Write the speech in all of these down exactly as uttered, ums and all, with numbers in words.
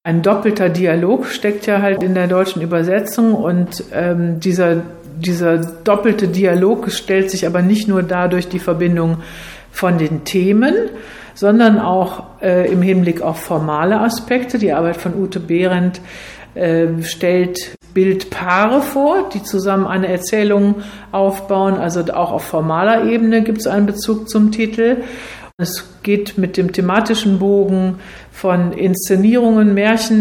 Ein doppelter Dialog steckt ja halt in der deutschen Übersetzung und ähm, dieser, dieser doppelte Dialog stellt sich aber nicht nur dadurch die Verbindung von den Themen, sondern auch äh, im Hinblick auf formale Aspekte. Die Arbeit von Ute Behrendt äh, stellt Bildpaare vor, die zusammen eine Erzählung aufbauen. Also auch auf formaler Ebene gibt es einen Bezug zum Titel. Es geht mit dem thematischen Bogen von Inszenierungen,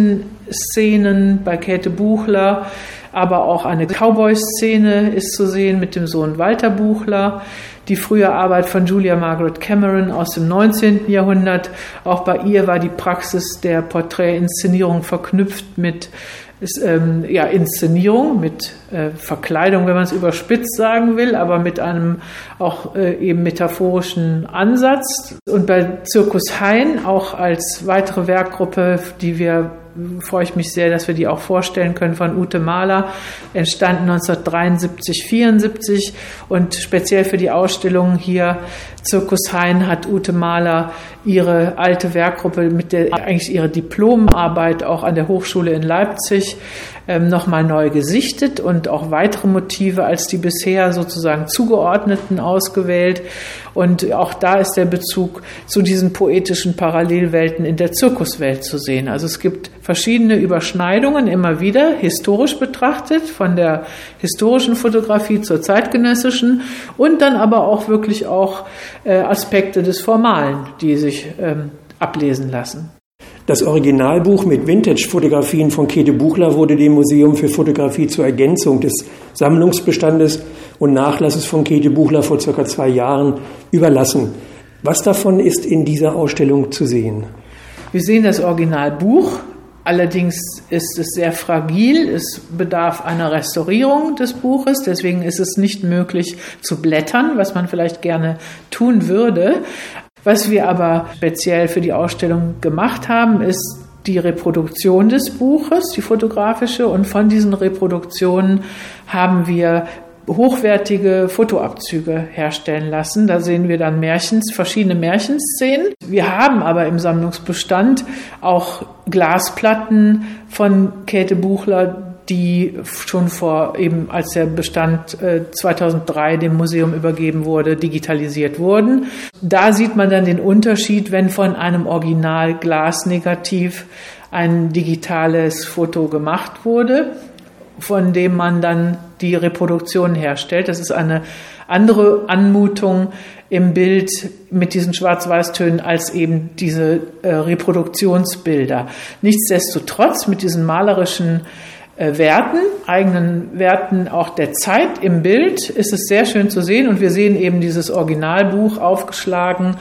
Märchenszenen bei Käthe Buchler, aber auch eine Cowboy-Szene ist zu sehen mit dem Sohn Walter Buchler. Die frühe Arbeit von Julia Margaret Cameron aus dem neunzehnten Jahrhundert. Auch bei ihr war die Praxis der Porträtinszenierung verknüpft mit ist, ähm, ja, Inszenierung, mit äh, Verkleidung, wenn man es überspitzt sagen will, aber mit einem auch äh, eben metaphorischen Ansatz. Und bei Zirkus Hein auch als weitere Werkgruppe, die wir, freue ich mich sehr, dass wir die auch vorstellen können, von Ute Mahler, entstanden neunzehnhundertdreiundsiebzig, vierundsiebzig und speziell für die Ausstellung hier Zirkus Hein hat Ute Mahler ihre alte Werkgruppe mit der eigentlich ihre Diplomarbeit auch an der Hochschule in Leipzig ähm, nochmal neu gesichtet und auch weitere Motive als die bisher sozusagen zugeordneten ausgewählt. Und auch da ist der Bezug zu diesen poetischen Parallelwelten in der Zirkuswelt zu sehen. Also es gibt verschiedene Überschneidungen immer wieder, historisch betrachtet, von der historischen Fotografie zur zeitgenössischen und dann aber auch wirklich auch äh, Aspekte des Formalen, die sich ähm, ablesen lassen. Das Originalbuch mit Vintage-Fotografien von Käthe Buchler wurde dem Museum für Fotografie zur Ergänzung des Sammlungsbestandes und Nachlasses von Käthe Buchler vor circa zwei Jahren überlassen. Was davon ist in dieser Ausstellung zu sehen? Wir sehen das Originalbuch. Allerdings ist es sehr fragil. Es bedarf einer Restaurierung des Buches. Deswegen ist es nicht möglich zu blättern, was man vielleicht gerne tun würde. Was wir aber speziell für die Ausstellung gemacht haben, ist die Reproduktion des Buches, die fotografische. Und von diesen Reproduktionen haben wir hochwertige Fotoabzüge herstellen lassen. Da sehen wir dann Märchens, verschiedene Märchenszenen. Wir haben aber im Sammlungsbestand auch Glasplatten von Käthe Buchler, die schon vor eben, als der Bestand äh, zweitausenddrei dem Museum übergeben wurde, digitalisiert wurden. Da sieht man dann den Unterschied, wenn von einem Original Glasnegativ ein digitales Foto gemacht wurde, von dem man dann die Reproduktion herstellt. Das ist eine andere Anmutung im Bild mit diesen Schwarz-Weiß-Tönen als eben diese äh, Reproduktionsbilder. Nichtsdestotrotz mit diesen malerischen äh, Werten, eigenen Werten auch der Zeit im Bild, ist es sehr schön zu sehen. Und wir sehen eben dieses Originalbuch aufgeschlagen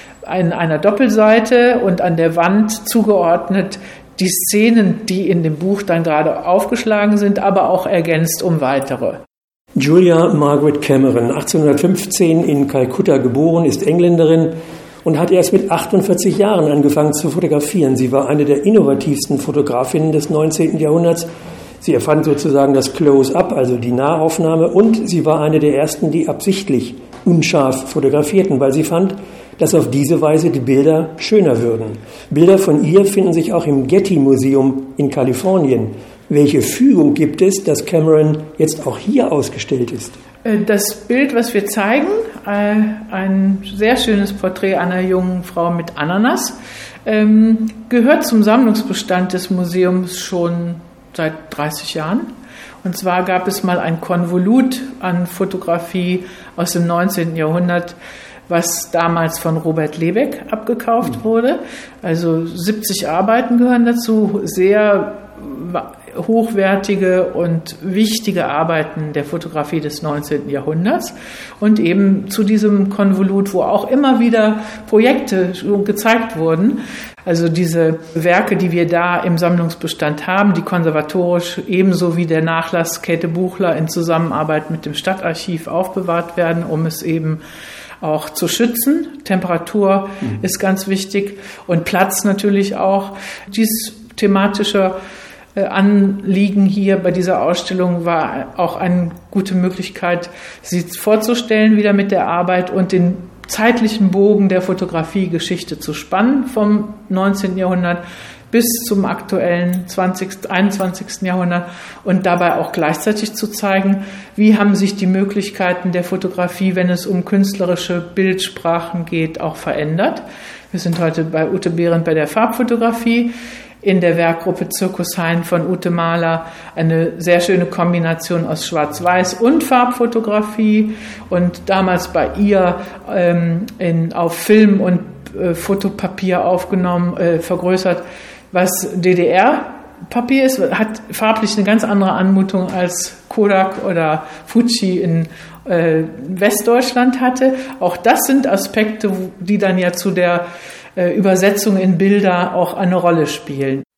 an einer Doppelseite und an der Wand zugeordnet die Szenen, die in dem Buch dann gerade aufgeschlagen sind, aber auch ergänzt um weitere. Julia Margaret Cameron, achtzehnhundertfünfzehn in Kalkutta geboren, ist Engländerin und hat erst mit achtundvierzig Jahren angefangen zu fotografieren. Sie war eine der innovativsten Fotografinnen des neunzehnten Jahrhunderts. Sie erfand sozusagen das Close-up, also die Nahaufnahme, und sie war eine der ersten, die absichtlich unscharf fotografierten, weil sie fand, dass auf diese Weise die Bilder schöner würden. Bilder von ihr finden sich auch im Getty Museum in Kalifornien. Welche Fügung gibt es, dass Cameron jetzt auch hier ausgestellt ist? Das Bild, was wir zeigen, ein sehr schönes Porträt einer jungen Frau mit Ananas, gehört zum Sammlungsbestand des Museums schon seit dreißig Jahren. Und zwar gab es mal ein Konvolut an Fotografie aus dem neunzehnten Jahrhundert, was damals von Robert Lebeck abgekauft wurde. Also siebzig Arbeiten gehören dazu, sehr hochwertige und wichtige Arbeiten der Fotografie des neunzehnten Jahrhunderts. Und eben zu diesem Konvolut, wo auch immer wieder Projekte gezeigt wurden. Also diese Werke, die wir da im Sammlungsbestand haben, die konservatorisch ebenso wie der Nachlass Käthe Buchler in Zusammenarbeit mit dem Stadtarchiv aufbewahrt werden, um es eben auch zu schützen. Temperatur mhm. ist ganz wichtig und Platz natürlich auch. Dies thematische Anliegen hier bei dieser Ausstellung war auch eine gute Möglichkeit, sie vorzustellen wieder mit der Arbeit und den zeitlichen Bogen der Fotografiegeschichte zu spannen vom neunzehnten Jahrhundert bis zum aktuellen zwanzigsten, einundzwanzigsten Jahrhundert und dabei auch gleichzeitig zu zeigen, wie haben sich die Möglichkeiten der Fotografie, wenn es um künstlerische Bildsprachen geht, auch verändert. Wir sind heute bei Ute Behrendt bei der Farbfotografie. In der Werkgruppe Circus Hein von Ute Mahler eine sehr schöne Kombination aus Schwarz-Weiß und Farbfotografie und damals bei ihr ähm, in, auf Film und äh, Fotopapier aufgenommen, äh, vergrößert, was D D R-Papier ist, hat farblich eine ganz andere Anmutung als Kodak oder Fuji in äh, Westdeutschland hatte. Auch das sind Aspekte, die dann ja zu der Übersetzung in Bilder auch eine Rolle spielen.